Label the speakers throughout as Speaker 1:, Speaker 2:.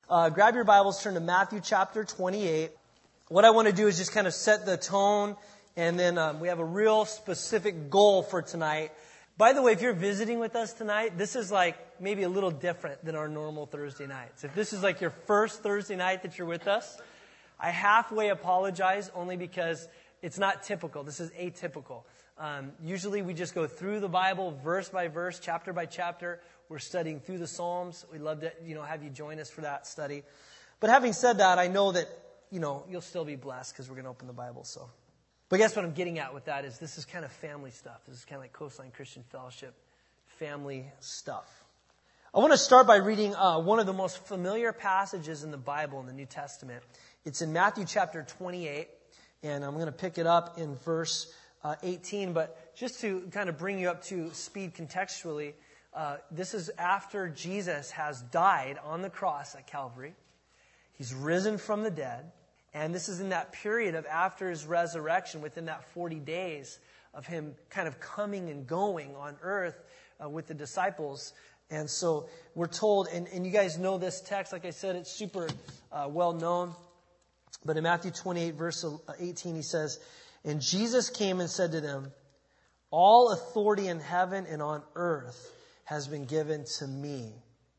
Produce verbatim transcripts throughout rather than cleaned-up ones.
Speaker 1: Uh, grab your Bibles, turn to Matthew chapter twenty-eight. What I want to do is just kind of set the tone, and then um, we have a real specific goal for tonight. By the way, if you're visiting with us tonight, this is like maybe a little different than our normal Thursday nights. If this is like your first Thursday night that you're with us, I halfway apologize only because it's not typical. This is atypical. Um, usually we just go through the Bible verse by verse, chapter by chapter. We're studying through the Psalms. We'd love to, you know, have you join us for that study. But having said that, I know that, you know, you'll still be blessed because we're going to open the Bible. So, but guess what I'm getting at with that is this is kind of family stuff. This is kind of like Coastline Christian Fellowship family stuff. I want to start by reading uh, one of the most familiar passages in the Bible in the New Testament. It's in Matthew chapter twenty-eight, and I'm going to pick it up in verse uh, eighteen. But just to kind of bring you up to speed contextually, uh, this is after Jesus has died on the cross at Calvary. He's risen from the dead. And this is in that period of after his resurrection, within that forty days of him kind of coming and going on earth uh, with the disciples. And so we're told, and, and you guys know this text, like I said, it's super uh, well known. But in Matthew twenty-eight, verse eighteen, he says, "And Jesus came and said to them, 'All authority in heaven and on earth has been given to me.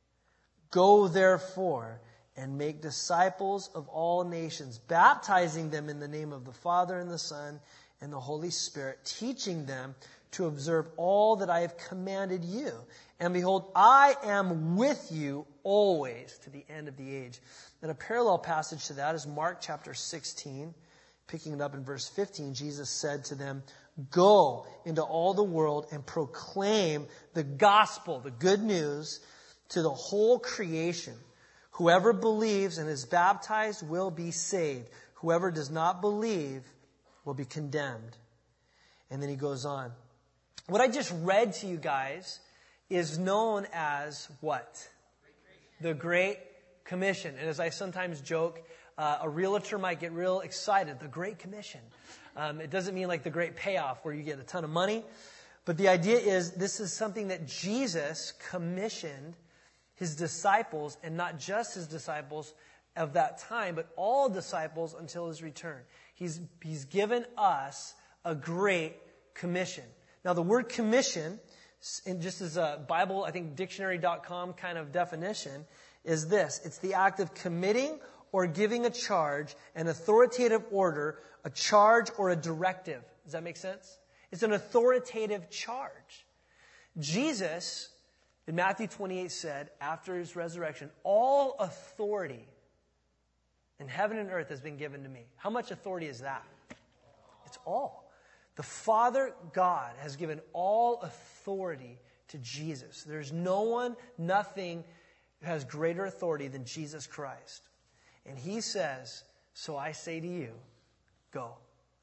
Speaker 1: Go therefore and make disciples of all nations, baptizing them in the name of the Father and the Son and the Holy Spirit, teaching them to observe all that I have commanded you. And behold, I am with you always to the end of the age.'" And a parallel passage to that is Mark chapter sixteen. Picking it up in verse fifteen, Jesus said to them, "Go into all the world and proclaim the gospel," the good news, "to the whole creation. Whoever believes and is baptized will be saved. Whoever does not believe will be condemned." And then he goes on. What I just read to you guys is known as what? The Great Commission. And as I sometimes joke, uh, a realtor might get real excited. The Great Commission. Um, it doesn't mean like the great payoff where you get a ton of money. But the idea is this is something that Jesus commissioned his disciples, and not just his disciples of that time, but all disciples until his return. He's, he's given us a great commission. Now, the word commission, in just as a Bible, I think dictionary dot com kind of definition, is this. It's the act of committing or giving a charge, an authoritative order, a charge or a directive. Does that make sense? It's an authoritative charge. Jesus, in Matthew twenty-eight, said, after his resurrection, "All authority in heaven and earth has been given to me." How much authority is that? It's all. The Father God has given all authority to Jesus. There's no one, nothing who has greater authority than Jesus Christ. And he says, "So I say to you, go.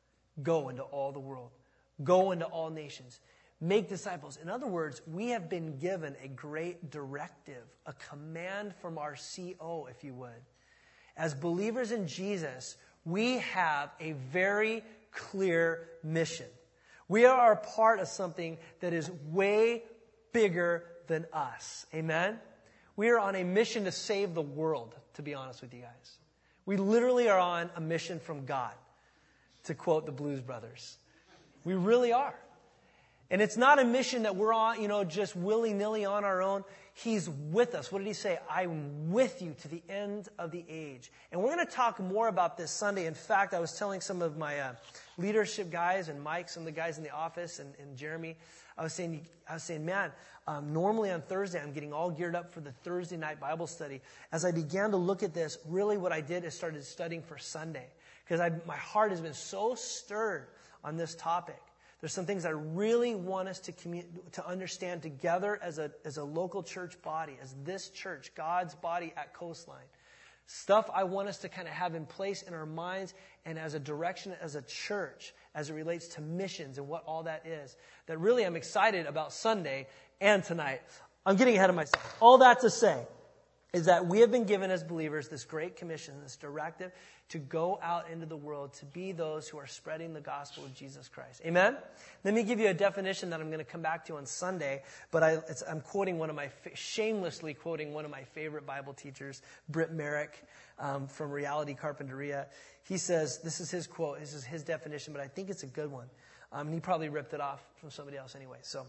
Speaker 1: Go into all the world. Go into all nations. Make disciples." In other words, we have been given a great directive, a command from our C O, if you would. As believers in Jesus, we have a very clear mission. We are a part of something that is way bigger than us. Amen? We are on a mission to save the world, to be honest with you guys. We literally are on a mission from God, to quote the Blues Brothers. We really are. And it's not a mission that we're on, you know, just willy-nilly on our own. He's with us. What did he say? "I'm with you to the end of the age." And we're going to talk more about this Sunday. In fact, I was telling some of my uh, leadership guys and Mike, some of the guys in the office, and, and Jeremy, I was saying, I was saying, man, um, normally on Thursday, I'm getting all geared up for the Thursday night Bible study. As I began to look at this, really what I did is started studying for Sunday. Because my heart has been so stirred on this topic. There's some things I really want us to commun- to understand together as a as a local church body, as this church, God's body at Coastline. Stuff I want us to kind of have in place in our minds and as a direction as a church as it relates to missions and what all that is. That really I'm excited about Sunday and tonight. I'm getting ahead of myself. All that to say is that we have been given as believers this great commission, this directive to go out into the world, to be those who are spreading the gospel of Jesus Christ. Amen? Let me give you a definition that I'm going to come back to on Sunday, but I, it's, I'm quoting one of my, shamelessly quoting one of my favorite Bible teachers, Britt Merrick, um, from Reality Carpinteria. He says, this is his quote, this is his definition, but I think it's a good one. Um, and he probably ripped it off from somebody else anyway. So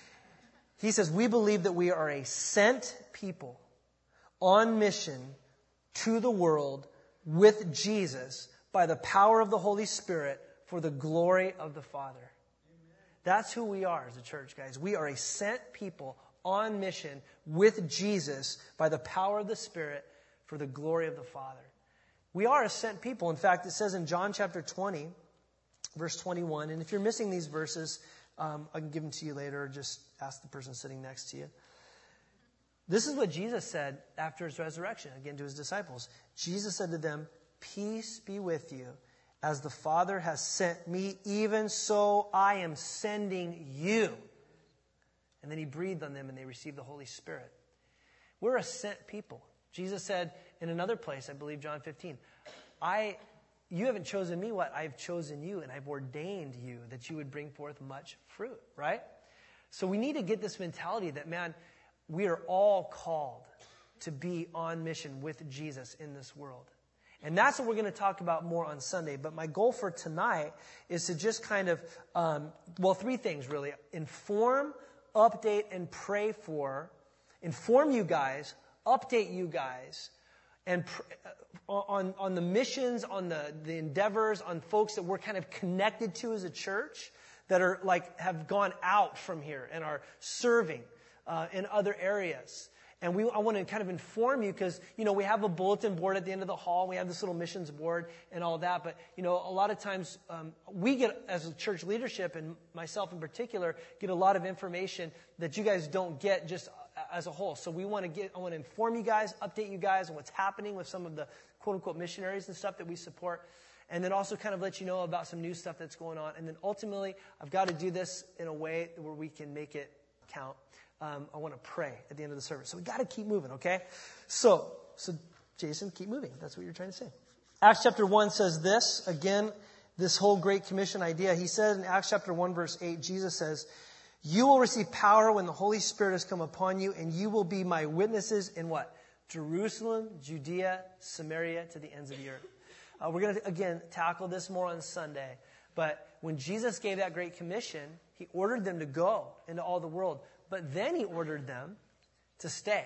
Speaker 1: he says, we believe that we are a sent people on mission to the world with Jesus by the power of the Holy Spirit for the glory of the Father. Amen. That's who we are as a church, guys. We are a sent people on mission with Jesus by the power of the Spirit for the glory of the Father. We are a sent people. In fact, it says in John chapter twenty, verse twenty-one, and if you're missing these verses, um, I can give them to you later or just ask the person sitting next to you. This is what Jesus said after his resurrection, again to his disciples. Jesus said to them, peace be with you. As the Father has sent me, even so I am sending you. And then he breathed on them and they received the Holy Spirit. We're a sent people. Jesus said in another place, I believe John fifteen, I, you haven't chosen me, what? I've chosen you and I've ordained you that you would bring forth much fruit, right? So we need to get this mentality that, man, we are all called to be on mission with Jesus in this world. And that's what we're going to talk about more on Sunday. But my goal for tonight is to just kind of, um, well, three things really. Inform, update, and pray for. Inform you guys, update you guys, and pr- on, on the missions, on the, the endeavors, on folks that we're kind of connected to as a church that are like have gone out from here and are serving Uh, in other areas. And we, I want to kind of inform you because, you know, we have a bulletin board at the end of the hall. We have this little missions board and all that. But, you know, a lot of times um, we get, as a church leadership, and myself in particular, get a lot of information that you guys don't get just as a whole. So we want to get, I want to inform you guys, update you guys on what's happening with some of the quote-unquote missionaries and stuff that we support. And then also kind of let you know about some new stuff that's going on. And then ultimately, I've got to do this in a way where we can make it count. Um, I want to pray at the end of the service. So we got to keep moving, okay? So, so Jason, keep moving. That's what you're trying to say. Acts chapter one says this. Again, this whole Great Commission idea. He said in Acts chapter one, verse eight, Jesus says, you will receive power when the Holy Spirit has come upon you, and you will be my witnesses in what? Jerusalem, Judea, Samaria, to the ends of the earth. Uh, we're going to, again, tackle this more on Sunday. But when Jesus gave that Great Commission, he ordered them to go into all the world. But then he ordered them to stay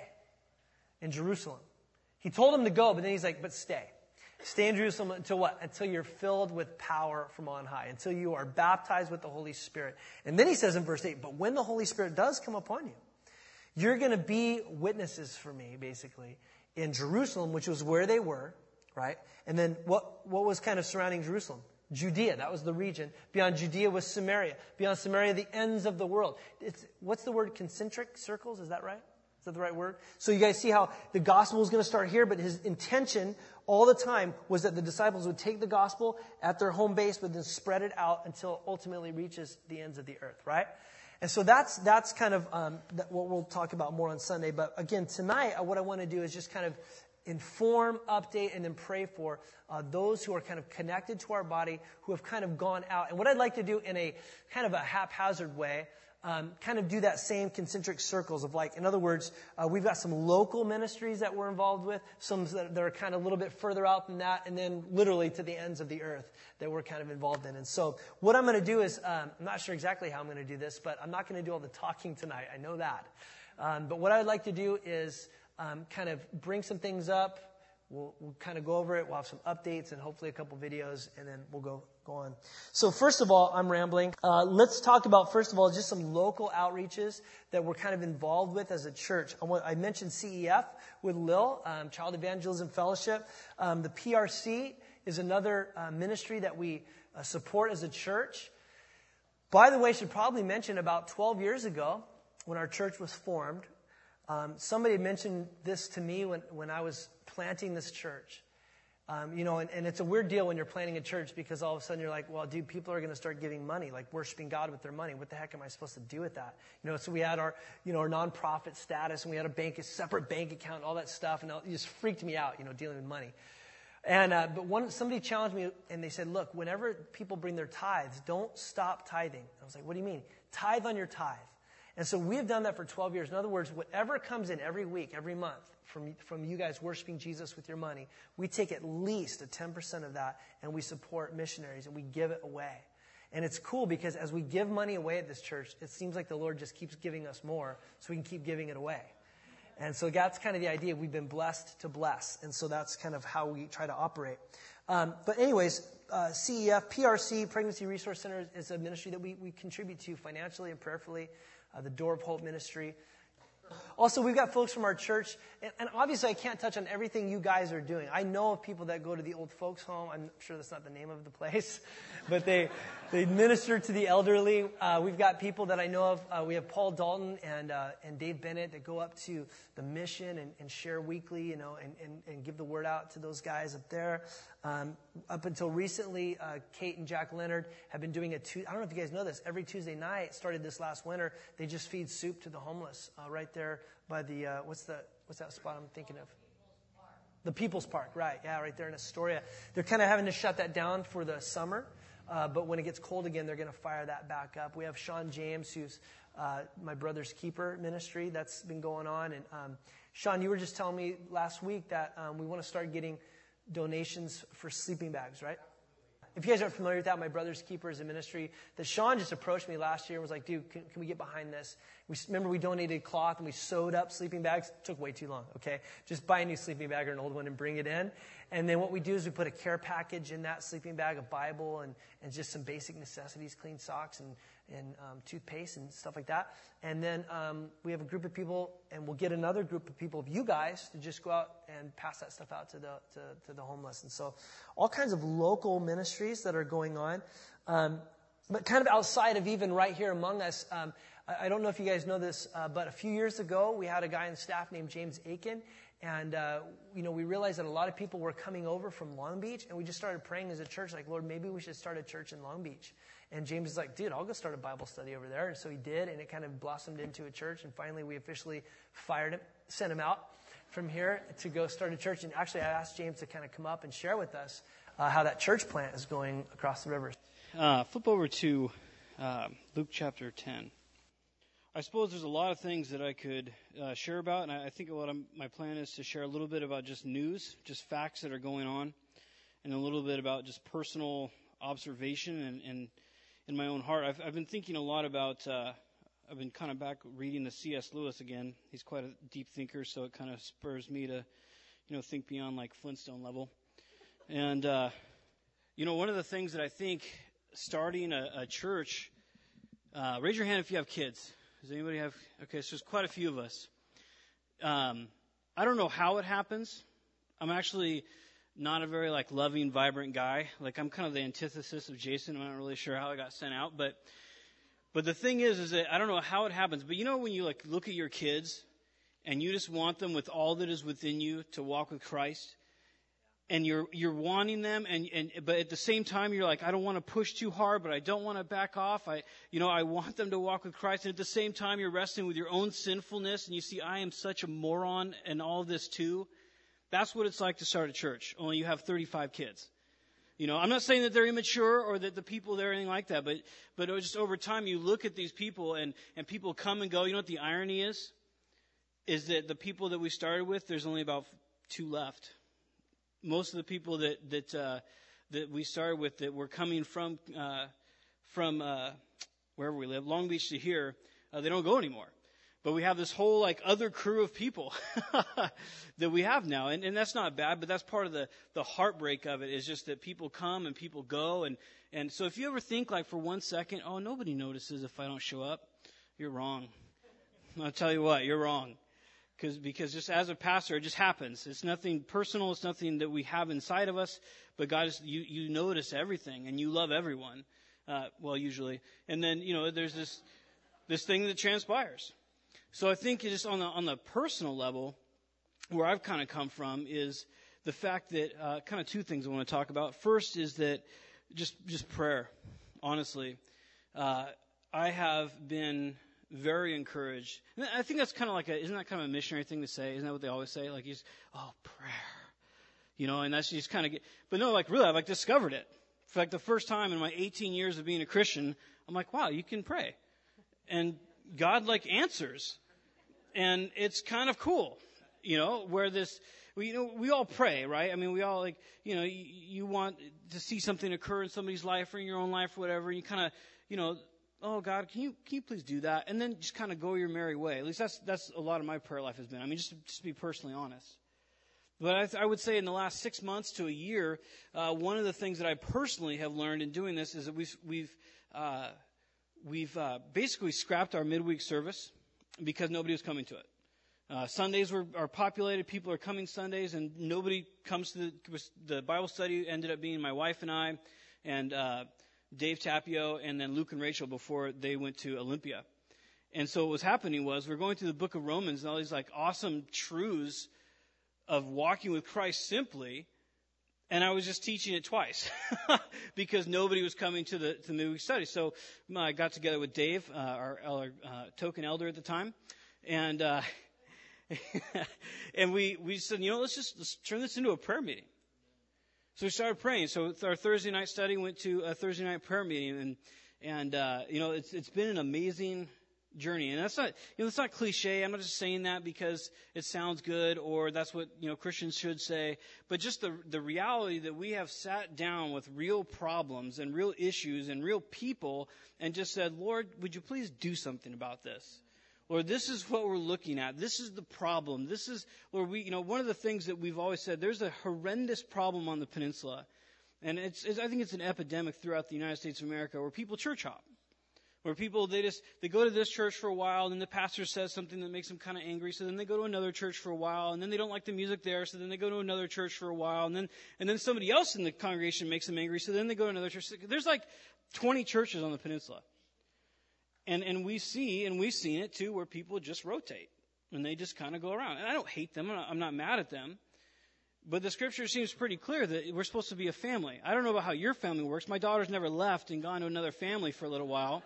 Speaker 1: in Jerusalem. He told them to go, but then he's like, but stay. Stay in Jerusalem until what? Until you're filled with power from on high. Until you are baptized with the Holy Spirit. And then he says in verse eight, but when the Holy Spirit does come upon you, you're going to be witnesses for me, basically, in Jerusalem, which was where they were, right? And then what, what was kind of surrounding Jerusalem? Judea, that was the region. Beyond Judea was Samaria. Beyond Samaria, the ends of the world. It's, what's the word? Concentric circles? Is that right? Is that the right word? So you guys see how the gospel is going to start here, but his intention all the time was that the disciples would take the gospel at their home base, but then spread it out until it ultimately reaches the ends of the earth, right? And so that's that's kind of um, that what we'll talk about more on Sunday. But again, tonight, uh, what I want to do is just kind of inform, update, and then pray for uh, those who are kind of connected to our body, who have kind of gone out. And what I'd like to do in a kind of a haphazard way, um, kind of do that same concentric circles of like, in other words, uh, we've got some local ministries that we're involved with, some that, that are kind of a little bit further out than that, and then literally to the ends of the earth that we're kind of involved in. And so what I'm going to do is, um, I'm not sure exactly how I'm going to do this, but I'm not going to do all the talking tonight. I know that. Um, but what I'd like to do is Um, kind of bring some things up. We'll, we'll kind of go over it. We'll have some updates and hopefully a couple videos, and then we'll go go on. So first of all, I'm rambling. Uh, let's talk about, first of all, just some local outreaches that we're kind of involved with as a church. I, want, I mentioned C E F with Lil, um, Child Evangelism Fellowship. Um, the P R C is another uh, ministry that we uh, support as a church. By the way, I should probably mention about twelve years ago when our church was formed, Um, somebody mentioned this to me when, when I was planting this church. Um, you know, and, and it's a weird deal when you're planning a church because all of a sudden you're like, well, dude, people are going to start giving money, like worshiping God with their money. What the heck am I supposed to do with that? You know, so we had our, you know, our nonprofit status, and we had a bank, a separate bank account, and all that stuff, and it just freaked me out, you know, dealing with money. And uh, but one somebody challenged me, and they said, look, whenever people bring their tithes, don't stop tithing. I was like, what do you mean? Tithe on your tithe. And so we have done that for twelve years. In other words, whatever comes in every week, every month, from from you guys worshiping Jesus with your money, we take at least a ten percent of that, and we support missionaries, and we give it away. And it's cool because as we give money away at this church, it seems like the Lord just keeps giving us more so we can keep giving it away. And so that's kind of the idea. We've been blessed to bless. And so that's kind of how we try to operate. Um, but anyways, uh, C E F, P R C, Pregnancy Resource Center, is a ministry that we, we contribute to financially and prayerfully. Uh, the Door of Hope ministry. Also, we've got folks from our church, and, and obviously I can't touch on everything you guys are doing. I know of people that go to the old folks home. I'm sure that's not the name of the place, but they they minister to the elderly. Uh, we've got people that I know of. Uh, we have Paul Dalton and uh, and Dave Bennett that go up to the mission and, and share weekly, you know, and, and, and give the word out to those guys up there. Um, up until recently, uh, Kate and Jack Leonard have been doing a tu- I don't know if you guys know this. Every Tuesday night, started this last winter, they just feed soup to the homeless uh, right there by the uh, what's the what's that spot I'm thinking of? The People's Park, right? Yeah, right there in Astoria. They're kind of having to shut that down for the summer, uh, but when it gets cold again, they're going to fire that back up. We have Sean James, who's uh, my brother's keeper ministry that's been going on, and um, Sean, you were just telling me last week that um, we want to start getting donations for sleeping bags, right? If you guys aren't familiar with that, my brother's keeper is a ministry that Sean just approached me last year and was like, dude, can, can we get behind this? We remember we donated cloth and we sewed up sleeping bags. It took way too long, okay? Just buy a new sleeping bag or an old one and bring it in. And then what we do is we put a care package in that sleeping bag, a Bible, and, and just some basic necessities, clean socks and, and um, toothpaste and stuff like that. And then um, we have a group of people, and we'll get another group of people, of you guys, to just go out and pass that stuff out to the to, to the homeless. And so all kinds of local ministries that are going on. Um, but kind of outside of even right here among us, um, I, I don't know if you guys know this, uh, but a few years ago, we had a guy on staff named James Aiken. And, uh, you know, we realized that a lot of people were coming over from Long Beach, and we just started praying as a church, like, Lord, maybe we should start a church in Long Beach. And James is like, dude, I'll go start a Bible study over there. And so he did, and it kind of blossomed into a church. And finally, we officially fired him, sent him out from here to go start a church. And actually, I asked James to kind of come up and share with us uh, how that church plant is going across the river.
Speaker 2: Uh, flip over to uh, Luke chapter ten. I suppose there's a lot of things that I could uh, share about, and I, I think what I'm, my plan is to share a little bit about just news, just facts that are going on, and a little bit about just personal observation and, and in my own heart. I've, I've been thinking a lot about, uh, I've been kind of back reading the C S Lewis again. He's quite a deep thinker, so it kind of spurs me to, you know, think beyond like Flintstone level. And, uh, you know, one of the things that I think starting a, a church, uh, raise your hand if you have kids. Does anybody have? Okay, so there's quite a few of us. Um, I don't know how it happens. I'm actually not a very like loving, vibrant guy. Like I'm kind of the antithesis of Jason. I'm not really sure how I got sent out, but but the thing is, is that I don't know how it happens. But you know when you like look at your kids and you just want them with all that is within you to walk with Christ. And you're you're wanting them, and, and but at the same time you're like, I don't want to push too hard, but I don't want to back off. I you know I want them to walk with Christ, and at the same time you're wrestling with your own sinfulness, and you see I am such a moron and all of this too. That's what it's like to start a church. Only you have thirty-five kids. You know, I'm not saying that they're immature or that the people there are anything like that, but but just over time you look at these people and and people come and go. You know what the irony is? Is that the people that we started with, there's only about two left. Most of the people that that uh, that we started with that were coming from uh, from uh, wherever we live, Long Beach to here, uh, they don't go anymore. But we have this whole like other crew of people that we have now, and, and that's not bad. But that's part of the the heartbreak of it is just that people come and people go, and and so if you ever think like for one second, oh, nobody notices if I don't show up, you're wrong. I'll tell you what, you're wrong. Because because just as a pastor, it just happens. It's nothing personal. It's nothing that we have inside of us. But God, is, you you notice everything, and you love everyone. Uh, well, usually, and then you know there's this this thing that transpires. So I think just on the on the personal level, where I've kind of come from is the fact that uh, kind of two things I want to talk about. First is that just just prayer. Honestly, uh, I have been very encouraged. And I think that's kind of like a, isn't that kind of a missionary thing to say? Isn't that what they always say? Like, he's, oh, prayer. You know, and that's just kind of, get, but no, like really, I've like discovered it. For like the first time in my eighteen years of being a Christian, I'm like, wow, you can pray. And God like answers. And it's kind of cool, you know, where this, we, you know, we all pray, right? I mean, we all like, you know, you, you want to see something occur in somebody's life or in your own life or whatever. And you kind of, you know, oh God, can you, can you please do that? And then just kind of go your merry way. At least that's, that's a lot of my prayer life has been. I mean, just, just to be personally honest. But I, th- I would say in the last six months to a year, uh, one of the things that I personally have learned in doing this is that we've, we've, uh, we've, uh, basically scrapped our midweek service because nobody was coming to it. Uh, Sundays were, are populated. People are coming Sundays, and nobody comes to the, the Bible study. Ended up being my wife and I, and uh, Dave Tapio, and then Luke and Rachel before they went to Olympia. And so what was happening was we're going through the book of Romans and all these like awesome truths of walking with Christ simply, and I was just teaching it twice because nobody was coming to the to the midweek study. So I got together with Dave, uh, our, our uh, token elder at the time, and. Uh, and we, we said, you know, let's just let's turn this into a prayer meeting. So we started praying. So our Thursday night study went to a Thursday night prayer meeting, and and uh, you know, it's it's been an amazing journey. And that's not, you know, it's not cliche. I'm not just saying that because it sounds good or that's what, you know, Christians should say. But just the the reality that we have sat down with real problems and real issues and real people and just said, Lord, would you please do something about this? Lord, this is what we're looking at. This is the problem. This is, Lord, we, you know, one of the things that we've always said, there's a horrendous problem on the peninsula. And it's, it's, I think it's an epidemic throughout the United States of America where people church hop. Where people, they just, they go to this church for a while, and then the pastor says something that makes them kind of angry, so then they go to another church for a while, and then they don't like the music there, so then they go to another church for a while, and then, and then somebody else in the congregation makes them angry, so then they go to another church. There's like twenty churches on the peninsula. And and we see, and we've seen it too, where people just rotate. And they just kind of go around. And I don't hate them. I'm not, I'm not mad at them. But the scripture seems pretty clear that we're supposed to be a family. I don't know about how your family works. My daughter's never left and gone to another family for a little while.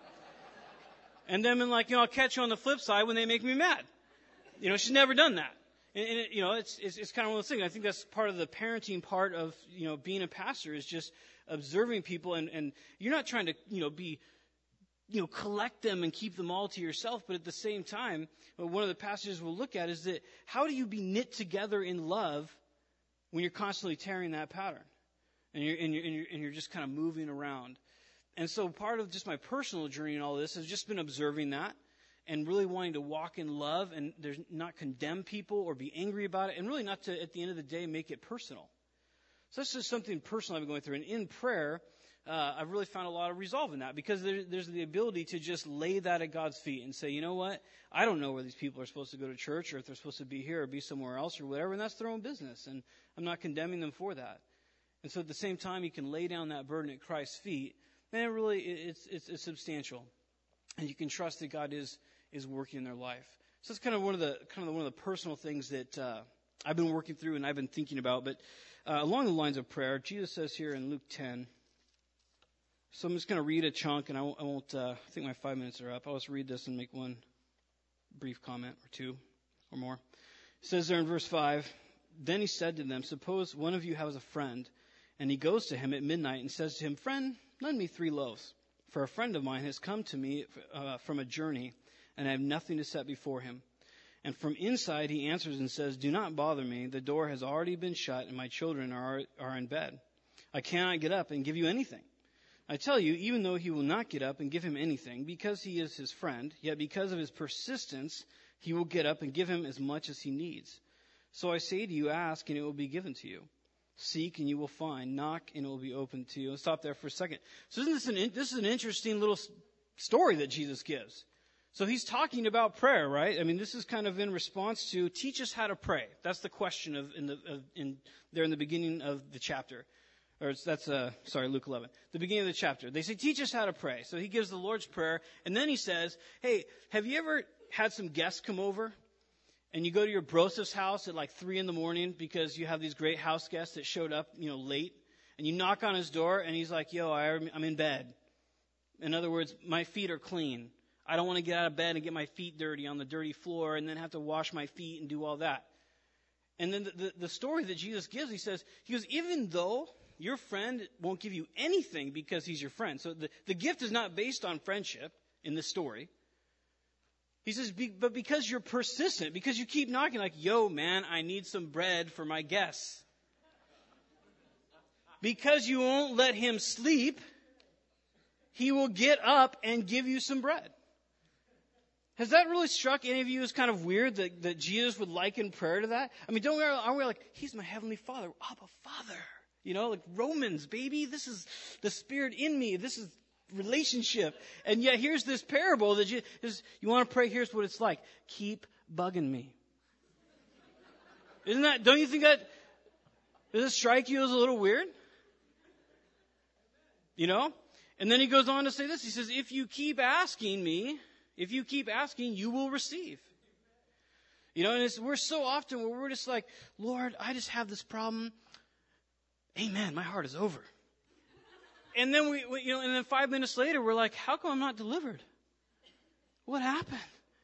Speaker 2: And then, like, you know, I'll catch you on the flip side when they make me mad. You know, she's never done that. And, and it, you know, it's, it's it's kind of one of those things. I think that's part of the parenting part of, you know, being a pastor is just observing people. And, and you're not trying to, you know, be... you know, collect them and keep them all to yourself. But at the same time, one of the passages we'll look at is that how do you be knit together in love when you're constantly tearing that pattern? And you're, and you're, and you're, and you're just kind of moving around. And so part of just my personal journey in all this has just been observing that and really wanting to walk in love and there's not condemn people or be angry about it and really not to, at the end of the day, make it personal. So that's just something personal I've been going through. And in prayer, Uh, I've really found a lot of resolve in that because there, there's the ability to just lay that at God's feet and say, you know what? I don't know where these people are supposed to go to church or if they're supposed to be here or be somewhere else or whatever, and that's their own business, and I'm not condemning them for that. And so at the same time, you can lay down that burden at Christ's feet, and it really, it's, it's, it's substantial. And you can trust that God is, is working in their life. So that's kind of one of the, kind of one of the personal things that uh, I've been working through and I've been thinking about. But uh, along the lines of prayer, Jesus says here in Luke ten, so I'm just going to read a chunk, and I won't, I, won't uh, I think my five minutes are up. I'll just read this and make one brief comment or two or more. It says there in verse five, then he said to them, suppose one of you has a friend, and he goes to him at midnight and says to him, friend, lend me three loaves, for a friend of mine has come to me uh, from a journey, and I have nothing to set before him. And from inside he answers and says, do not bother me. The door has already been shut, and my children are are in bed. I cannot get up and give you anything. I tell you, even though he will not get up and give him anything, because he is his friend, yet because of his persistence, he will get up and give him as much as he needs. So I say to you, ask, and it will be given to you. Seek, and you will find. Knock, and it will be opened to you. Let's stop there for a second. So isn't this an, this is an interesting little story that Jesus gives. So he's talking about prayer, right? I mean, this is kind of in response to, teach us how to pray. That's the question of in the of, in there in the beginning of the chapter. Or it's, that's, uh, sorry, Luke eleven. The beginning of the chapter. They say, teach us how to pray. So he gives the Lord's Prayer. And then he says, hey, have you ever had some guests come over? and you go to your brosif's house at like three in the morning because you have these great house guests that showed up, you know, late, and you knock on his door, and he's like, yo, I'm in bed. In other words, my feet are clean. I don't want to get out of bed and get my feet dirty on the dirty floor and then have to wash my feet and do all that. And then the, the, the story that Jesus gives, he says, he goes, even though your friend won't give you anything because he's your friend. So the, the gift is not based on friendship in this story. He says, be, but because you're persistent, because you keep knocking like, yo, man, I need some bread for my guests. Because you won't let him sleep, he will get up and give you some bread. Has that really struck any of you as kind of weird that, that Jesus would liken prayer to that? I mean, don't we, aren't we like, he's my heavenly Father, Abba Father. You know, like Romans, baby, this is the Spirit in me. This is relationship. And yet here's this parable that you, is, you want to pray, here's what it's like. Keep bugging me. Isn't that, don't you think that, does it strike you as a little weird? You know? And then he goes on to say this. He says, if you keep asking me, if you keep asking, you will receive. You know, and it's, we're so often where we're just like, Lord, I just have this problem. Amen. My heart is over. And then we, we, you know, and then five minutes later, we're like, how come I'm not delivered? What happened?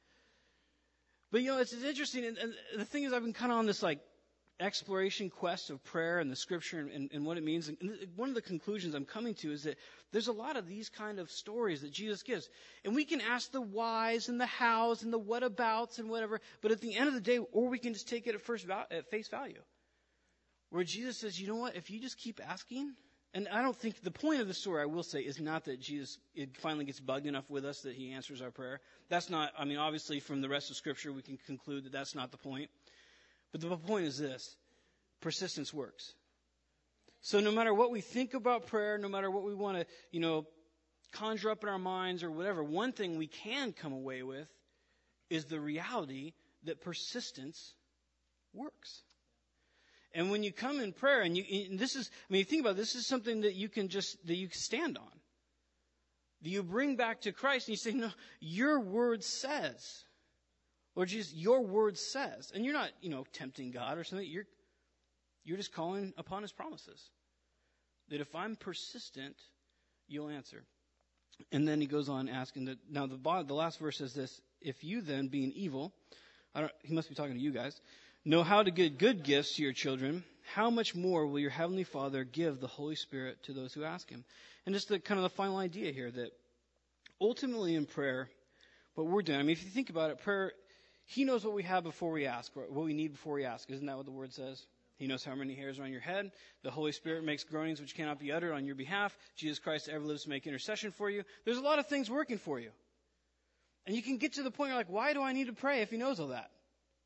Speaker 2: But you know, it's, it's interesting. And, and the thing is, I've been kind of on this like exploration quest of prayer and the scripture and, and, and what it means. And one of the conclusions I'm coming to is that there's a lot of these kind of stories that Jesus gives. And we can ask the whys and the hows and the whatabouts and whatever. But at the end of the day, or we can just take it at first val- at face value. Where Jesus says, you know what, if you just keep asking, and I don't think, the point of the story, I will say, is not that Jesus it finally gets bugged enough with us that he answers our prayer. That's not, I mean, obviously from the rest of Scripture, we can conclude that that's not the point. But the point is this, persistence works. So no matter what we think about prayer, no matter what we want to, you know, conjure up in our minds or whatever, one thing we can come away with is the reality that persistence works. And when you come in prayer, and you, and this is, I mean, you think about it, this is something that you can just, that you can stand on. That you bring back to Christ and you say, no, your word says. Lord Jesus, your word says. And you're not, you know, tempting God or something. You're, you're just calling upon his promises. That if I'm persistent, you'll answer. And then he goes on asking that, now the, the last verse says this, if you then, being evil, I don't, he must be talking to you guys, know how to give good gifts to your children, how much more will your heavenly Father give the Holy Spirit to those who ask him? And just the kind of the final idea here that ultimately in prayer, what we're doing, I mean, if you think about it, prayer, he knows what we have before we ask, what we need before we ask. Isn't that what the word says? He knows how many hairs are on your head. The Holy Spirit makes groanings which cannot be uttered on your behalf. Jesus Christ ever lives to make intercession for you. There's a lot of things working for you. And you can get to the point where you're like, why do I need to pray if he knows all that?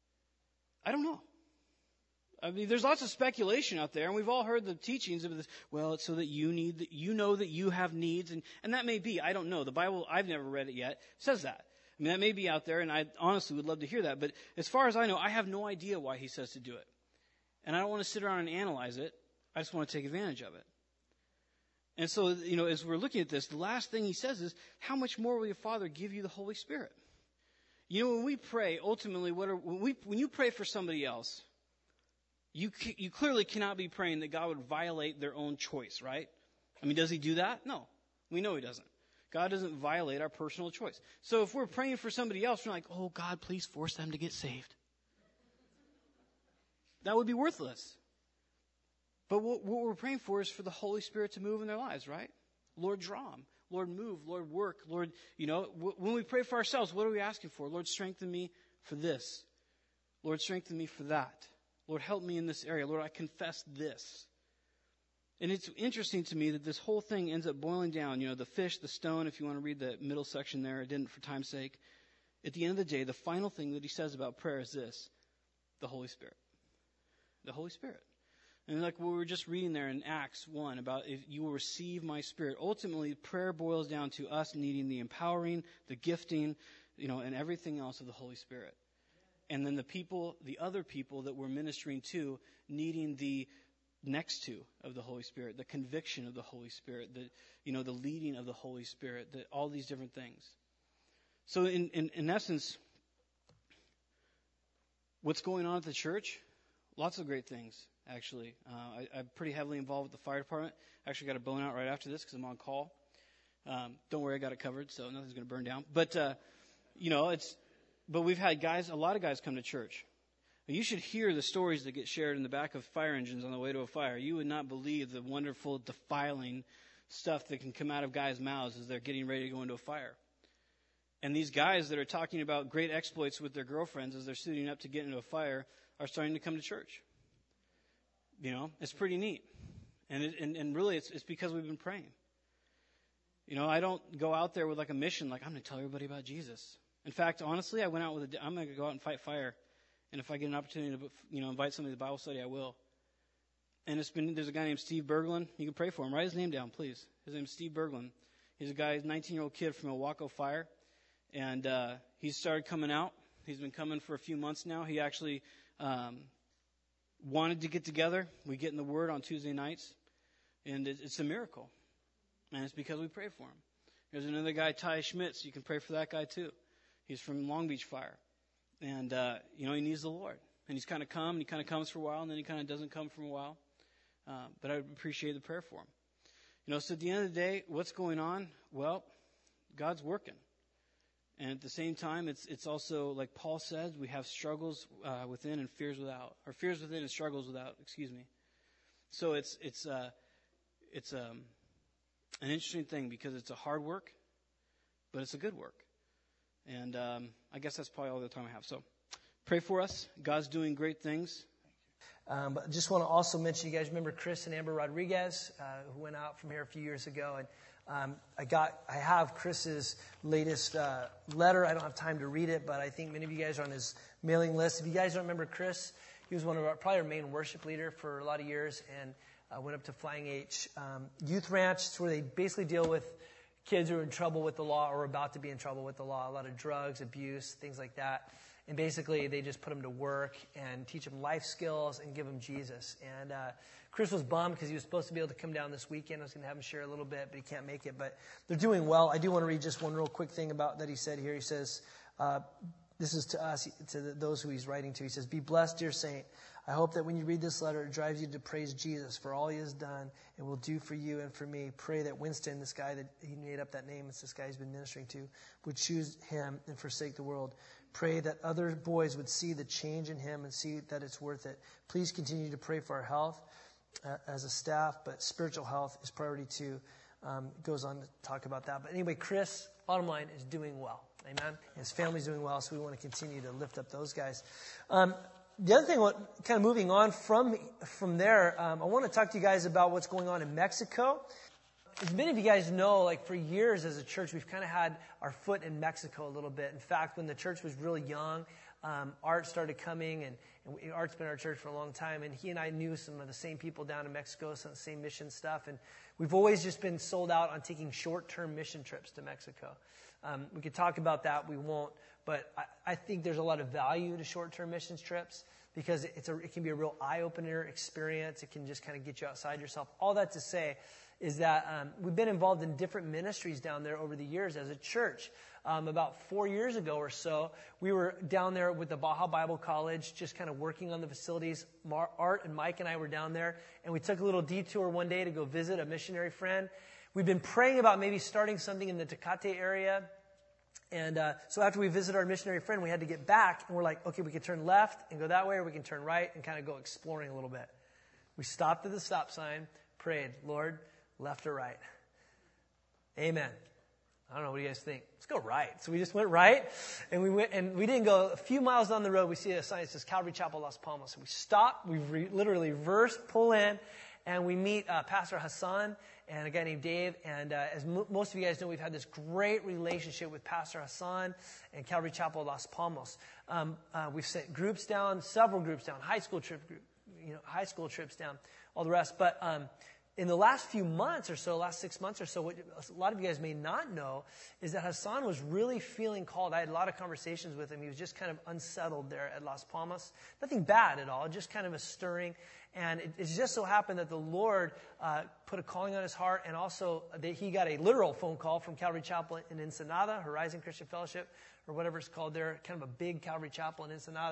Speaker 2: I don't know. I mean, there's lots of speculation out there, and we've all heard the teachings of this. Well, it's so that you need, that you know that you have needs, and, and that may be. I don't know. The Bible, I've never read it yet, says that. I mean, that may be out there, and I honestly would love to hear that. But as far as I know, I have no idea why he says to do it. And I don't want to sit around and analyze it. I just want to take advantage of it. And so, you know, as we're looking at this, the last thing he says is, how much more will your Father give you the Holy Spirit? You know, when we pray, ultimately, what are, when, we, when you pray for somebody else, you you clearly cannot be praying that God would violate their own choice, right? I mean, does he do that? No. We know he doesn't. God doesn't violate our personal choice. So if we're praying for somebody else, we're like, oh, God, please force them to get saved. That would be worthless. But what, what we're praying for is for the Holy Spirit to move in their lives, right? Lord, draw them. Lord, move. Lord, work. Lord, you know, w- when we pray for ourselves, what are we asking for? Lord, strengthen me for this. Lord, strengthen me for that. Lord, help me in this area. Lord, I confess this. And it's interesting to me that this whole thing ends up boiling down, you know, the fish, the stone, if you want to read the middle section there. I didn't for time's sake. At the end of the day, the final thing that he says about prayer is this, the Holy Spirit. The Holy Spirit. And like we were just reading there in Acts one about if you will receive my Spirit. Ultimately, prayer boils down to us needing the empowering, the gifting, you know, and everything else of the Holy Spirit. And then the people, the other people that we're ministering to, needing the next to of the Holy Spirit, the conviction of the Holy Spirit, the, you know, the leading of the Holy Spirit, the, all these different things. So in, in, in essence, what's going on at the church? Lots of great things, actually. Uh, I, I'm pretty heavily involved with the fire department. I actually got a bone out right after this because I'm on call. Um, don't worry, I got it covered, so nothing's going to burn down. But, uh, you know, it's, but we've had guys, a lot of guys come to church. You should hear the stories that get shared in the back of fire engines on the way to a fire. You would not believe the wonderful, defiling stuff that can come out of guys' mouths as they're getting ready to go into a fire. And these guys that are talking about great exploits with their girlfriends as they're suiting up to get into a fire are starting to come to church. You know, it's pretty neat. And it, and, and really, it's, it's because we've been praying. You know, I don't go out there with like a mission, like I'm going to tell everybody about Jesus. In fact, honestly, I went out with a, I'm going to go out and fight fire. And if I get an opportunity to, you know, invite somebody to the Bible study, I will. And it's been, there's a guy named Steve Berglund. You can pray for him. Write his name down, please. His name's Steve Berglund. He's a guy, nineteen-year-old kid from Milwaukee Fire. And uh, he's started coming out. He's been coming for a few months now. He actually um, wanted to get together. We get in the Word on Tuesday nights. And it, it's a miracle. And it's because we pray for him. There's another guy, Ty Schmitz. You can pray for that guy too. He's from Long Beach Fire. And, uh, you know, he needs the Lord. And he's kind of come, and he kind of comes for a while, and then he kind of doesn't come for a while. Uh, but I appreciate the prayer for him. You know, so at the end of the day, what's going on? Well, God's working. And at the same time, it's it's also, like Paul says, we have struggles uh, within and fears without. Or fears within and struggles without, excuse me. So it's it's uh, it's um, an interesting thing because it's a hard work, but it's a good work. And um, I guess that's probably all the time I have. So pray for us. God's doing great things.
Speaker 1: Um, but just want to also mention, you guys remember Chris and Amber Rodriguez, uh, who went out from here a few years ago. And um, I got, I have Chris's latest uh, letter. I don't have time to read it, but I think many of you guys are on his mailing list. If you guys don't remember Chris, he was one of our, probably our main worship leader for a lot of years, and uh, went up to Flying H um, Youth Ranch. It's where they basically deal with kids who are in trouble with the law or about to be in trouble with the law, a lot of drugs, abuse, things like that. And basically, they just put them to work and teach them life skills and give them Jesus. And uh, Chris was bummed because he was supposed to be able to come down this weekend. I was going to have him share a little bit, but he can't make it. But they're doing well. I do want to read just one real quick thing about that he said here. He says, uh, this is to us, to the, those who he's writing to. He says, "Be blessed, dear saint. I hope that when you read this letter, it drives you to praise Jesus for all he has done and will do for you and for me. Pray that Winston, this guy that he made up that name, it's this guy he's been ministering to, would choose him and forsake the world. Pray that other boys would see the change in him and see that it's worth it. Please continue to pray for our health uh, as a staff, but spiritual health is priority too." Um, goes on to talk about that. But anyway, Chris, bottom line, is doing well. Amen. His family's doing well, so we want to continue to lift up those guys. Um, The other thing, what, kind of moving on from from there, um, I want to talk to you guys about what's going on in Mexico. As many of you guys know, like for years as a church, we've kind of had our foot in Mexico a little bit. In fact, when the church was really young, um, Art started coming, and, and we, Art's been in our church for a long time, and he and I knew some of the same people down in Mexico, some of the same mission stuff, and we've always just been sold out on taking short-term mission trips to Mexico. Um, we could talk about that, we won't. But I, I think there's a lot of value to short-term missions trips because it's a, it can be a real eye-opener experience. It can just kind of get you outside yourself. All that to say is that um, we've been involved in different ministries down there over the years as a church. Um, about four years ago or so, we were down there with the Baja Bible College, just kind of working on the facilities. Mar- Art and Mike and I were down there, and we took a little detour one day to go visit a missionary friend. We've been praying about maybe starting something in the Tecate area. And uh, so after we visited our missionary friend, we had to get back, and we're like, okay, we can turn left and go that way, or we can turn right and kind of go exploring a little bit. We stopped at the stop sign, prayed, Lord, left or right? Amen. I don't know, what do you guys think? Let's go right. So we just went right, and we went, and we didn't go a few miles down the road. We see a sign that says Calvary Chapel, Las Palmas. And we stop, we re- literally reverse, pull in, and we meet uh, Pastor Hassan and a guy named Dave. And uh, as mo- most of you guys know, we've had this great relationship with Pastor Hassan and Calvary Chapel, Las Palmas. Um, uh, we've sent groups down, several groups down, high school trip, you know, high school trips down, all the rest. But um, in the last few months or so, last six months or so, what a lot of you guys may not know is that Hassan was really feeling called. I had a lot of conversations with him. He was just kind of unsettled there at Las Palmas. Nothing bad at all, just kind of a stirring. And it, it just so happened that the Lord uh, put a calling on his heart, and also that he got a literal phone call from Calvary Chapel in Ensenada, Horizon Christian Fellowship, or whatever it's called there, kind of a big Calvary Chapel in Ensenada.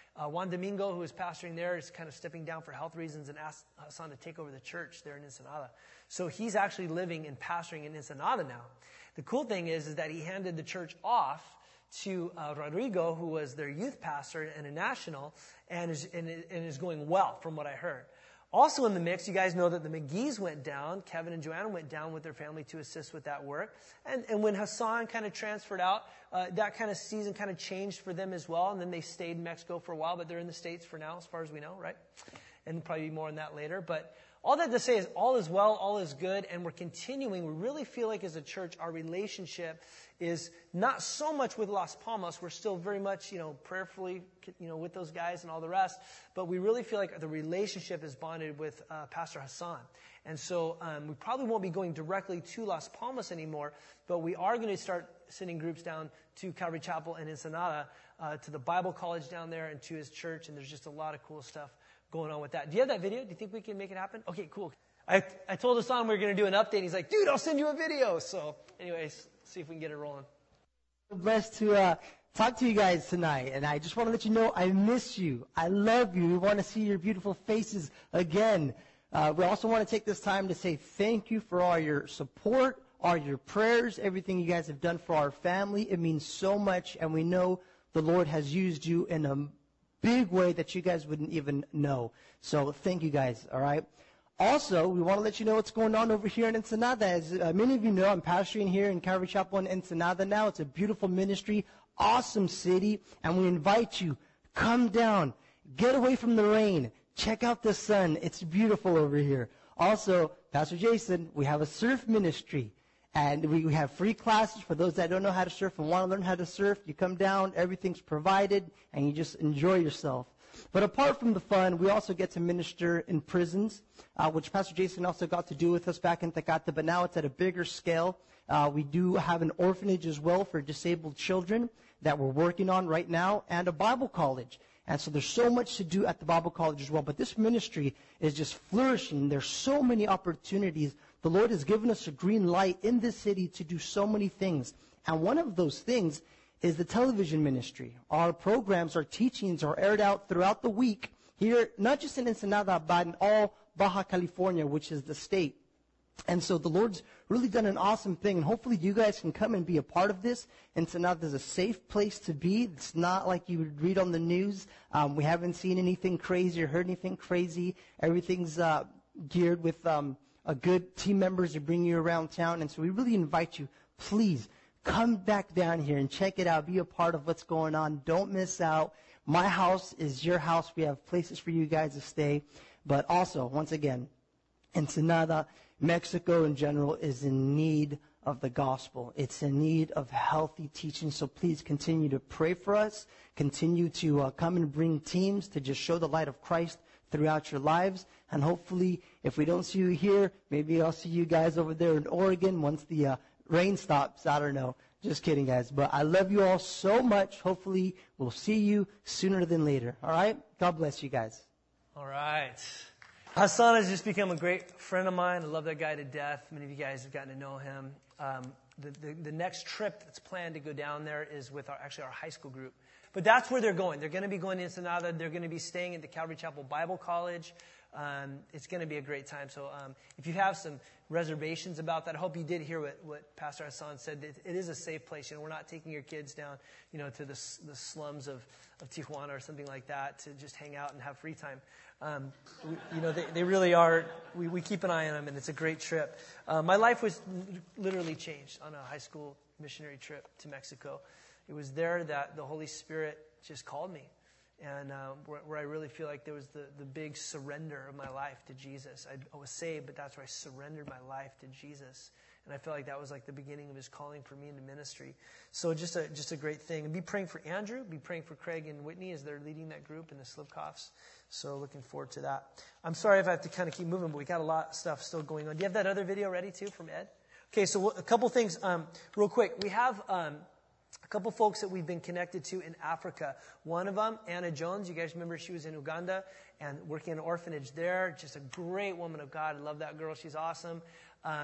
Speaker 1: Uh, Juan Domingo, who is pastoring there, is kind of stepping down for health reasons and asked Hassan to take over the church there in Ensenada. So he's actually living and pastoring in Ensenada now. The cool thing is, is that he handed the church off to uh, Rodrigo, who was their youth pastor and a national, and is, and, and is going well, from what I heard. Also in the mix, you guys know that the McGees went down. Kevin and Joanna went down with their family to assist with that work. And, and when Hassan kind of transferred out, uh, that kind of season kind of changed for them as well. And then they stayed in Mexico for a while, but they're in the States for now, as far as we know, right? And probably more on that later. But all that to say is all is well, all is good, and we're continuing. We really feel like as a church, our relationship is not so much with Las Palmas. We're still very much, you know, prayerfully, you know, with those guys and all the rest. But we really feel like the relationship is bonded with uh, Pastor Hassan. And so um, we probably won't be going directly to Las Palmas anymore, but we are going to start sending groups down to Calvary Chapel and Ensenada, uh, to the Bible college down there and to his church. And there's just a lot of cool stuff going on with that. Do you have that video? Do you think we can make it happen? Okay, cool. I I told Hassan we were going to do an update. He's like, dude, I'll send you a video. So anyways, see if we can get it rolling.
Speaker 3: I'm blessed to uh, talk to you guys tonight. And I just want to let you know I miss you. I love you. We want to see your beautiful faces again. Uh, we also want to take this time to say thank you for all your support, all your prayers, everything you guys have done for our family. It means so much. And we know the Lord has used you in a big way that you guys wouldn't even know. So thank you guys, all right? Also, we want to let you know what's going on over here in Ensenada. As uh, many of you know, I'm pastoring here in Calvary Chapel in Ensenada now. It's a beautiful ministry, awesome city, and we invite you, come down, get away from the rain, check out the sun. It's beautiful over here. Also, Pastor Jason, we have a surf ministry. And we have free classes for those that don't know how to surf and want to learn how to surf. You come down, everything's provided, and you just enjoy yourself. But apart from the fun, we also get to minister in prisons, uh, which Pastor Jason also got to do with us back in Tecate, but now it's at a bigger scale. Uh, we do have an orphanage as well for disabled children that we're working on right now, and a Bible college. And so there's so much to do at the Bible college as well. But this ministry is just flourishing. There's so many opportunities. The Lord has given us a green light in this city to do so many things. And one of those things is the television ministry. Our programs, our teachings are aired out throughout the week here, not just in Ensenada, but in all Baja California, which is the state. And so the Lord's really done an awesome thing. And hopefully you guys can come and be a part of this. Ensenada is a safe place to be. It's not like you would read on the news. Um, we haven't seen anything crazy or heard anything crazy. Everything's uh, geared with um, a good team members to bring you around town. And so we really invite you, please, come back down here and check it out. Be a part of what's going on. Don't miss out. My house is your house. We have places for you guys to stay. But also, once again, Ensenada, Mexico in general, is in need of the gospel. It's in need of healthy teaching. So please continue to pray for us. Continue to uh, come and bring teams to just show the light of Christ throughout your lives. And hopefully, if we don't see you here, maybe I'll see you guys over there in Oregon once the uh, rain stops. I don't know. Just kidding, guys. But I love you all so much. Hopefully, we'll see you sooner than later. All right? God bless you guys.
Speaker 1: All right. Hassan has just become a great friend of mine. I love that guy to death. Many of you guys have gotten to know him. Um, the, the, the next trip that's planned to go down there is with our, actually our high school group. But that's where they're going. They're going to be going to Ensenada. They're going to be staying at the Calvary Chapel Bible College. Um, it's going to be a great time. So um, if you have some reservations about that, I hope you did hear what, what Pastor Hassan said. It, it is a safe place. You know, we're not taking your kids down, you know, to the, the slums of, of Tijuana or something like that to just hang out and have free time. Um, we, you know, they, they really are. We, we keep an eye on them, and it's a great trip. Uh, my life was literally changed on a high school missionary trip to Mexico. It was there that the Holy Spirit just called me. And uh, where, where I really feel like there was the, the big surrender of my life to Jesus. I, I was saved, but that's where I surrendered my life to Jesus. And I felt like that was like the beginning of his calling for me into ministry. So just a just a great thing. And be praying for Andrew. Be praying for Craig and Whitney as they're leading that group in the Slivkoffs. So looking forward to that. I'm sorry if I have to kind of keep moving, but we got a lot of stuff still going on. Do you have that other video ready too from Ed? Okay, so a couple things um, real quick. We have... Um, A couple folks that we've been connected to in Africa. One of them, Anna Jones. You guys remember she was in Uganda and working in an orphanage there. Just a great woman of God. I love that girl. She's awesome. Um,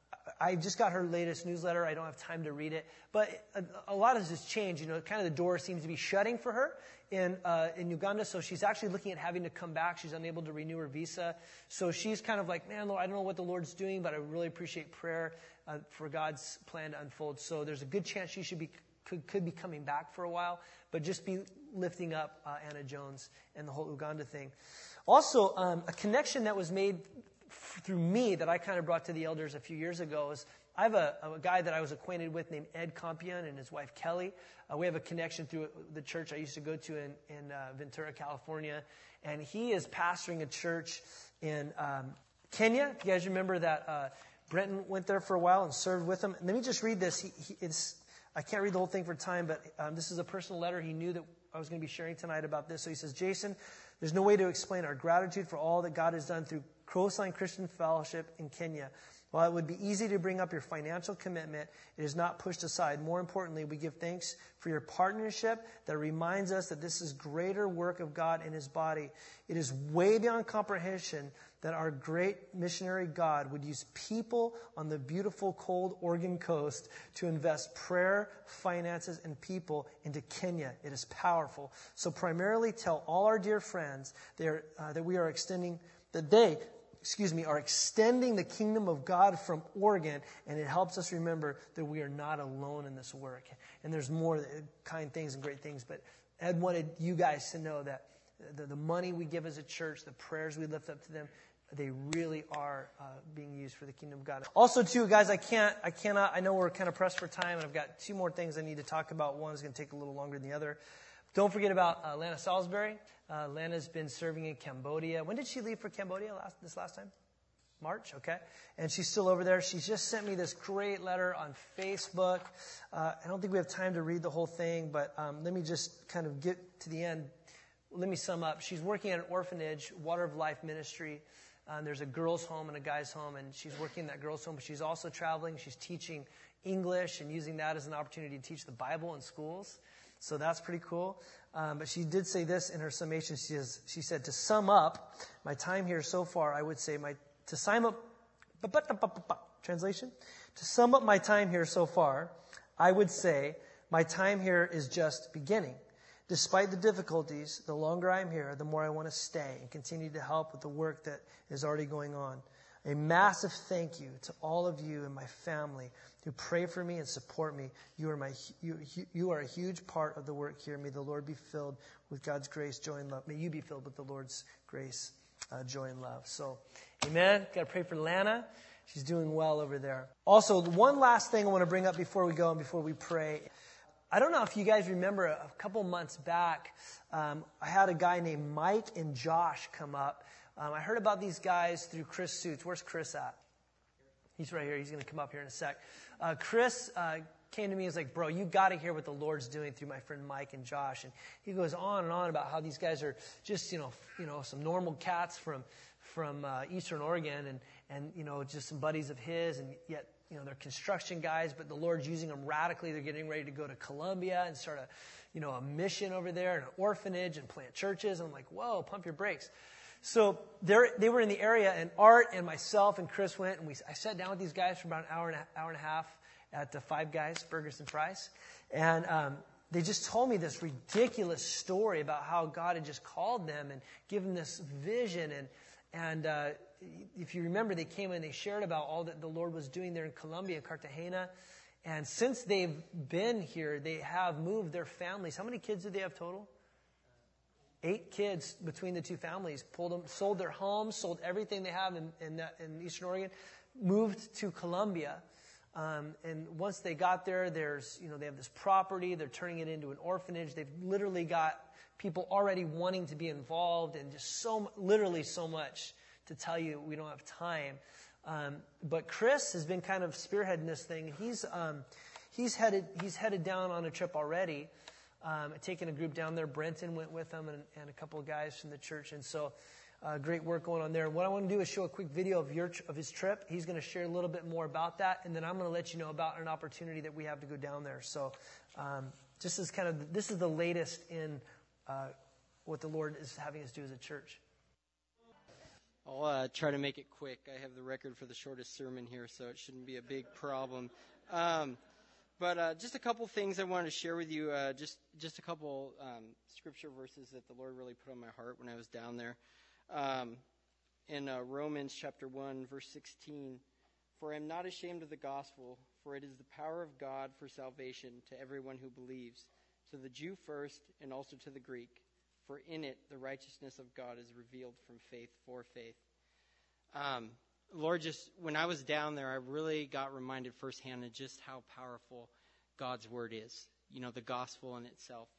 Speaker 1: I just got her latest newsletter. I don't have time to read it. But a, a lot has just changed. You know, kind of the door seems to be shutting for her in uh, in Uganda. So she's actually looking at having to come back. She's unable to renew her visa. So she's kind of like, man, Lord, I don't know what the Lord's doing, but I really appreciate prayer uh, for God's plan to unfold. So there's a good chance she should be could, could be coming back for a while. But just be lifting up uh, Anna Jones and the whole Uganda thing. Also, um, a connection that was made through me that I kind of brought to the elders a few years ago is I have a, a guy that I was acquainted with named Ed Compion and his wife Kelly. Uh, we have a connection through the church I used to go to in, in uh, Ventura, California. And he is pastoring a church in um, Kenya. If you guys remember that uh, Brenton went there for a while and served with him. And let me just read this. He, he, it's, I can't read the whole thing for time, but um, this is a personal letter. He knew that I was going to be sharing tonight about this. So he says, Jason, there's no way to explain our gratitude for all that God has done through Crowsline Christian Fellowship in Kenya. While it would be easy to bring up your financial commitment, it is not pushed aside. More importantly, we give thanks for your partnership that reminds us that this is greater work of God in His body. It is way beyond comprehension that our great missionary God would use people on the beautiful cold Oregon coast to invest prayer, finances, and people into Kenya. It is powerful. So primarily tell all our dear friends they are, uh, that we are extending, that they, excuse me, are extending the kingdom of God from Oregon, and it helps us remember that we are not alone in this work. And there's more kind things and great things, but Ed wanted you guys to know that the, the money we give as a church, the prayers we lift up to them, they really are uh, being used for the kingdom of God. Also, too, guys, I can't, I cannot, I know we're kind of pressed for time, and I've got two more things I need to talk about. One is going to take a little longer than the other. Don't forget about uh, Lana Salisbury. Uh, Lana's been serving in Cambodia. When did she leave for Cambodia last, this last time? March, okay. And she's still over there. She's just sent me this great letter on Facebook. Uh, I don't think we have time to read the whole thing, but um, let me just kind of get to the end. Let me sum up. She's working at an orphanage, Water of Life Ministry. Um, there's a girls' home and a guys' home, and she's working in that girls' home, but she's also traveling. She's teaching English and using that as an opportunity to teach the Bible in schools. So that's pretty cool. Um, but she did say this in her summation. She, says, she said, to sum up my time here so far, I would say my to sum up, translation, to sum up my time here so far, I would say my time here is just beginning. Despite the difficulties, the longer I'm here, the more I want to stay and continue to help with the work that is already going on. A massive thank you to all of you and my family who pray for me and support me. You are my you, you are a huge part of the work here. May the Lord be filled with God's grace, joy, and love. May you be filled with the Lord's grace, uh, joy, and love. So, amen. Got to pray for Lana. She's doing well over there. Also, one last thing I want to bring up before we go and before we pray. I don't know if you guys remember a couple months back, um, I had a guy named Mike and Josh come up. Um, I heard about these guys through Chris Suits. Where's Chris at? He's right here. He's going to come up here in a sec. Uh, Chris uh, came to me and was like, bro, you got to hear what the Lord's doing through my friend Mike and Josh. And he goes on and on about how these guys are just, you know, you know, some normal cats from from uh, Eastern Oregon and, and, you know, just some buddies of his. And yet, you know, they're construction guys, but the Lord's using them radically. They're getting ready to go to Colombia and start a, you know, a mission over there and an orphanage and plant churches. And I'm like, whoa, pump your brakes. So they were in the area, and Art and myself and Chris went, and we I sat down with these guys for about an hour and a, hour and a half at the Five Guys, Burgers and Fries. And um, they just told me this ridiculous story about how God had just called them and given this vision. And, and uh, if you remember, they came and they shared about all that the Lord was doing there in Colombia, Cartagena. And since they've been here, they have moved their families. How many kids do they have total? Eight kids between the two families, pulled them, sold their homes, sold everything they have in, in, in Eastern Oregon, moved to Colombia. Um, and once they got there, there's, you know, they have this property. They're turning it into an orphanage. They've literally got people already wanting to be involved, and just so, literally so much to tell you. We don't have time. Um, but Chris has been kind of spearheading this thing. He's, um, he's headed, he's headed down on a trip already. Um, taking a group down there. Brenton went with them, and, and a couple of guys from the church. And so, uh, great work going on there. And what I want to do is show a quick video of your of his trip. He's going to share a little bit more about that, and then I'm going to let you know about an opportunity that we have to go down there. So, um, just as kind of this is the latest in uh, what the Lord is having us do as a church.
Speaker 4: I'll uh, try to make it quick. I have the record for the shortest sermon here, so it shouldn't be a big problem. Um, but uh, just a couple things I wanted to share with you. Uh, just just a couple um, scripture verses that the Lord really put on my heart when I was down there. Um, in uh, Romans chapter one, verse sixteen, "For I am not ashamed of the gospel, for it is the power of God for salvation to everyone who believes, to the Jew first and also to the Greek. For in it the righteousness of God is revealed from faith for faith." Um, Lord, just when I was down there, I really got reminded firsthand of just how powerful God's word is. You know, the gospel in itself.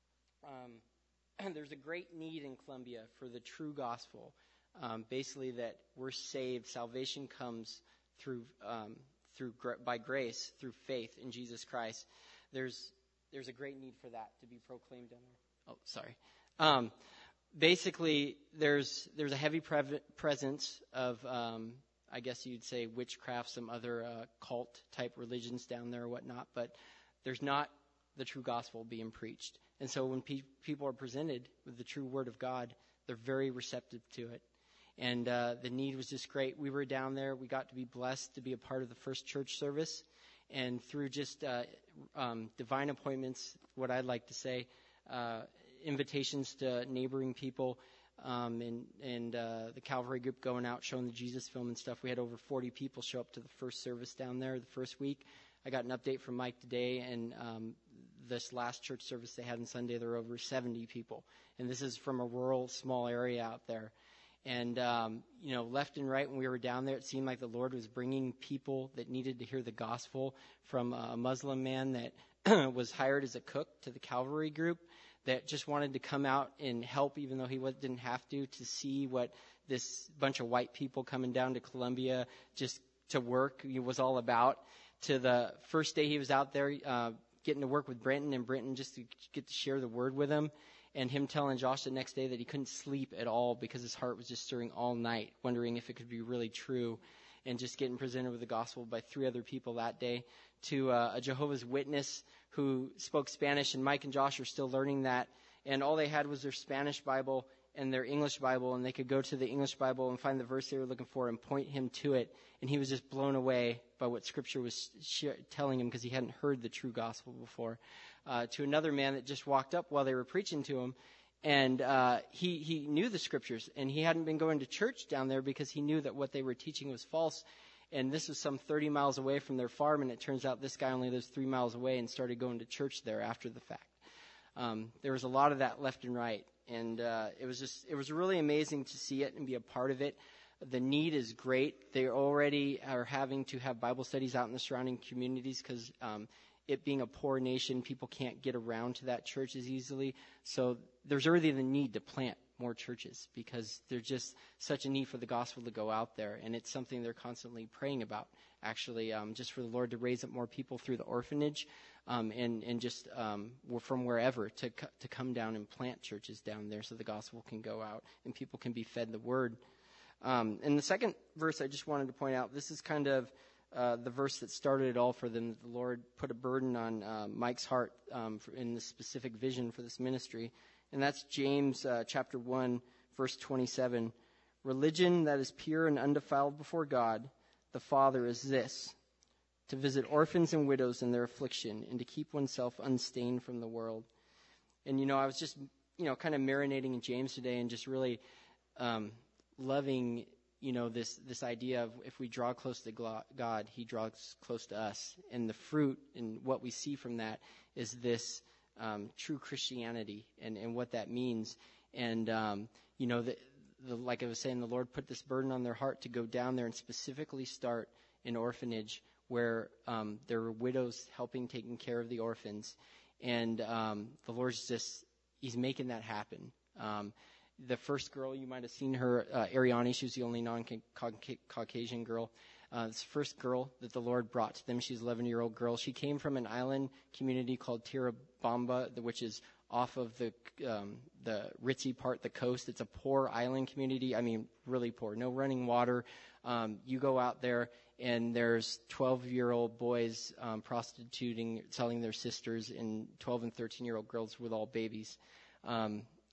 Speaker 4: Um, and there's a great need in Columbia for the true gospel. Um, basically, that we're saved. Salvation comes through um, through by grace, through faith in Jesus Christ. There's there's a great need for that to be proclaimed down there. Oh, sorry. Um, basically, there's there's a heavy pre- presence of, um, I guess you'd say, witchcraft, some other uh, cult-type religions down there or whatnot, but there's not the true gospel being preached. And so when pe- people are presented with the true word of God, they're very receptive to it. And uh, the need was just great. We were down there. We got to be blessed to be a part of the first church service. And through just uh, um, divine appointments, what I'd like to say, uh, invitations to neighboring people, um, and, and uh, the Calvary group going out showing the Jesus film and stuff. We had over forty people show up to the first service down there the first week. I got an update from Mike today, and um, this last church service they had on Sunday, there were over seventy people. And this is from a rural, small area out there. And, um, you know, left and right when we were down there, it seemed like the Lord was bringing people that needed to hear the gospel, from a Muslim man that was hired as a cook to the Calvary group, that just wanted to come out and help, even though he didn't have to, to see what this bunch of white people coming down to Columbia just to work was all about. To the first day he was out there, uh, getting to work with Brenton, and Brenton just to get to share the word with him, and him telling Josh the next day that he couldn't sleep at all because his heart was just stirring all night, wondering if it could be really true, and just getting presented with the gospel by three other people that day. To uh, a Jehovah's Witness who spoke Spanish, and Mike and Josh are still learning that, and all they had was their Spanish Bible and their English Bible, and they could go to the English Bible and find the verse they were looking for and point him to it, and he was just blown away by what Scripture was sh- telling him, because he hadn't heard the true gospel before. Uh, to another man that just walked up while they were preaching to him, and uh, he, he knew the Scriptures, and he hadn't been going to church down there because he knew that what they were teaching was false. And this was some thirty miles away from their farm, and it turns out this guy only lives three miles away and started going to church there after the fact. Um, there was a lot of that left and right, and uh, it was just it was really amazing to see it and be a part of it. The need is great. They already are having to have Bible studies out in the surrounding communities because um, it being a poor nation, people can't get around to that church as easily. So there's already the need to plant more churches because there's just such a need for the gospel to go out there, and it's something they're constantly praying about, actually, um, just for the Lord to raise up more people through the orphanage, um, and, and just um, from wherever to to come down and plant churches down there so the gospel can go out and people can be fed the word. Um, and the second verse I just wanted to point out, this is kind of uh, the verse that started it all for them. The Lord put a burden on uh, Mike's heart um, for, in the specific vision for this ministry. And that's James uh, chapter one, verse twenty-seven. Religion that is pure and undefiled before God, the Father, is this: to visit orphans and widows in their affliction, and to keep oneself unstained from the world. And, you know, I was just, you know, kind of marinating in James today and just really um, loving, you know, this, this idea of if we draw close to God, he draws close to us. And the fruit and what we see from that is this Um, true Christianity and, and what that means. And, um, you know, the, the, like I was saying, the Lord put this burden on their heart to go down there and specifically start an orphanage where um, there were widows helping taking care of the orphans. And um, the Lord's just, he's making that happen. Um, the first girl, you might have seen her, uh, Ariani, she was the only non-Caucasian girl. Uh, this first girl that the Lord brought to them, she's an eleven-year-old girl. She came from an island community called Tirabamba, which is off of the um, the ritzy part, the coast. It's a poor island community. I mean, really poor. No running water. Um, you go out there, and there's twelve-year-old boys um, prostituting, selling their sisters, and twelve and thirteen-year-old girls with all babies. Um,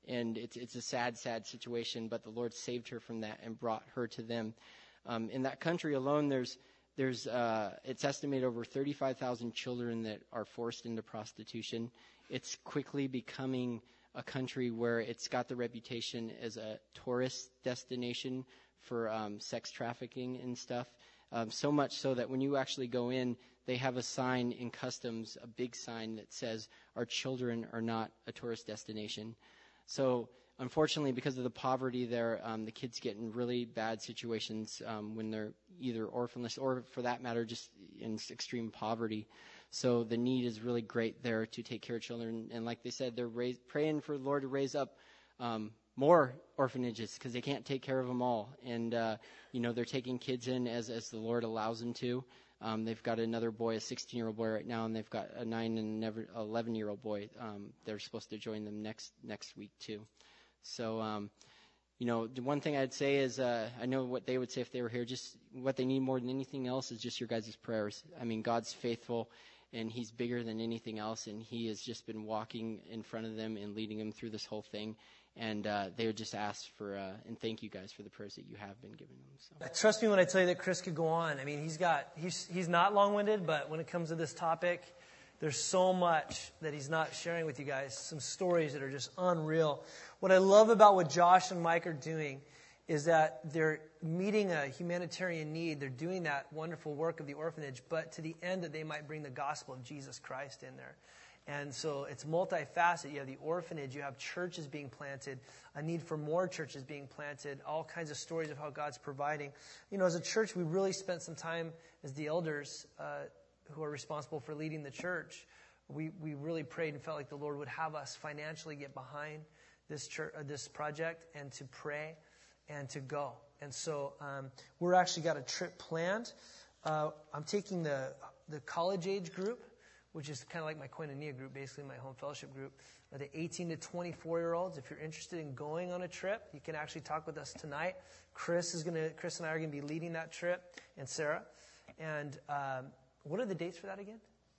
Speaker 4: and it's it's a sad, sad situation. But the Lord saved her from that and brought her to them. Um, in that country alone, there's there's uh, it's estimated over thirty-five thousand children that are forced into prostitution. It's quickly becoming a country where it's got the reputation as a tourist destination for um, sex trafficking and stuff. Um, so much so that when you actually go in, they have a sign in customs, a big sign that says, "Our children are not a tourist destination." So unfortunately, because of the poverty there, um, the kids get in really bad situations um, when they're either orphanless or, for that matter, just in extreme poverty. So the need is really great there to take care of children. And like they said, they're raise, praying for the Lord to raise up um, more orphanages because they can't take care of them all. And, uh, you know, they're taking kids in as, as the Lord allows them to. Um, they've got another boy, a sixteen-year-old boy right now, and they've got a nine and an eleven-year-old boy. Um, they're supposed to join them next next week, too. So, um, you know, the one thing I'd say is uh, I know what they would say if they were here. Just what they need more than anything else is just your guys' prayers. I mean, God's faithful, and he's bigger than anything else, and he has just been walking in front of them and leading them through this whole thing. And uh, they would just ask for, uh, and thank you guys for the prayers that you have been giving them. So.
Speaker 1: Trust me when I tell you that Chris could go on. I mean, he's got, he's, he's not long-winded, but when it comes to this topic, there's so much that he's not sharing with you guys. Some stories that are just unreal. What I love about what Josh and Mike are doing is that they're meeting a humanitarian need. They're doing that wonderful work of the orphanage, but to the end that they might bring the gospel of Jesus Christ in there. And so it's multifaceted. You have the orphanage, you have churches being planted, a need for more churches being planted, all kinds of stories of how God's providing. You know, as a church, we really spent some time as the elders uh, who are responsible for leading the church. We we really prayed and felt like the Lord would have us financially get behind this church, uh, this project, and to pray and to go. And so um, we're actually got a trip planned. Uh, I'm taking the the college age group, which is kind of like my Koinonia group, basically my home fellowship group, uh, the eighteen to twenty-four-year-olds. If you're interested in going on a trip, you can actually talk with us tonight. Chris is going to, Chris and I are going to be leading that trip, and Sarah. And um, what are the dates for that again?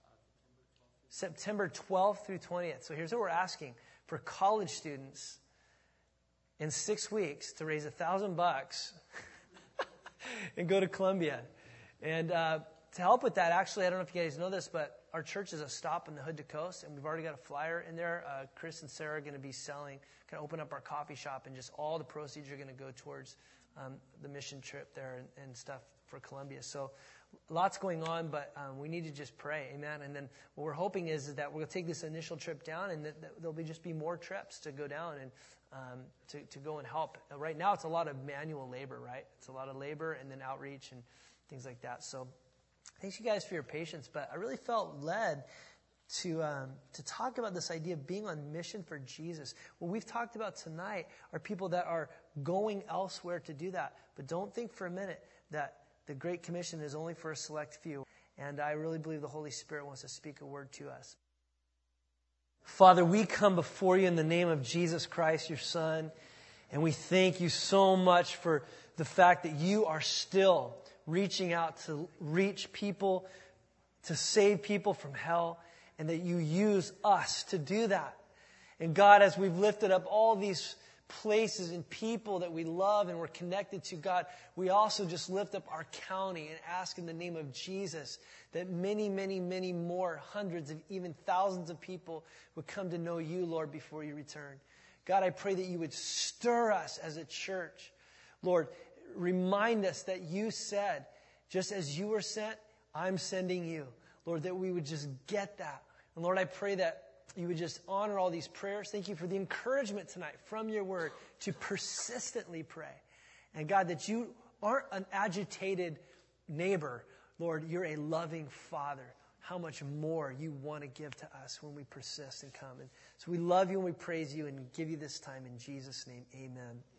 Speaker 1: September twelfth through twentieth. So here's what we're asking for college students in six weeks to raise a thousand bucks and go to Columbia. And uh, to help with that, actually, I don't know if you guys know this, but our church is a stop on the Hood to Coast, and we've already got a flyer in there. Uh, Chris and Sarah are going to be selling, kind of open up our coffee shop, and just all the proceeds are going to go towards um, the mission trip there and, and stuff for Columbia. So lots going on, but um, we need to just pray, amen. And then what we're hoping is, is that we're going to take this initial trip down, and that, that there'll be just be more trips to go down and um, to, to go and help. Uh, right now, it's a lot of manual labor, right? It's a lot of labor and then outreach and things like that. So thanks you guys for your patience, but I really felt led to um, to talk about this idea of being on mission for Jesus. What we've talked about tonight are people that are going elsewhere to do that. But don't think for a minute that the Great Commission is only for a select few. And I really believe the Holy Spirit wants to speak a word to us. Father, we come before you in the name of Jesus Christ, your Son, and we thank you so much for the fact that you are still reaching out to reach people, to save people from hell, and that you use us to do that. And God, as we've lifted up all these places and people that we love and we're connected to, God, we also just lift up our county and ask in the name of Jesus that many, many, many more, hundreds of even thousands of people would come to know you, Lord, before you return. God, I pray that you would stir us as a church. Lord, remind us that you said, just as you were sent, I'm sending you. Lord, that we would just get that. And Lord, I pray that you would just honor all these prayers. Thank you for the encouragement tonight from your word to persistently pray. And God, that you aren't an agitated neighbor. Lord, you're a loving Father. How much more you want to give to us when we persist and come. And so we love you and we praise you and give you this time in Jesus' name. Amen.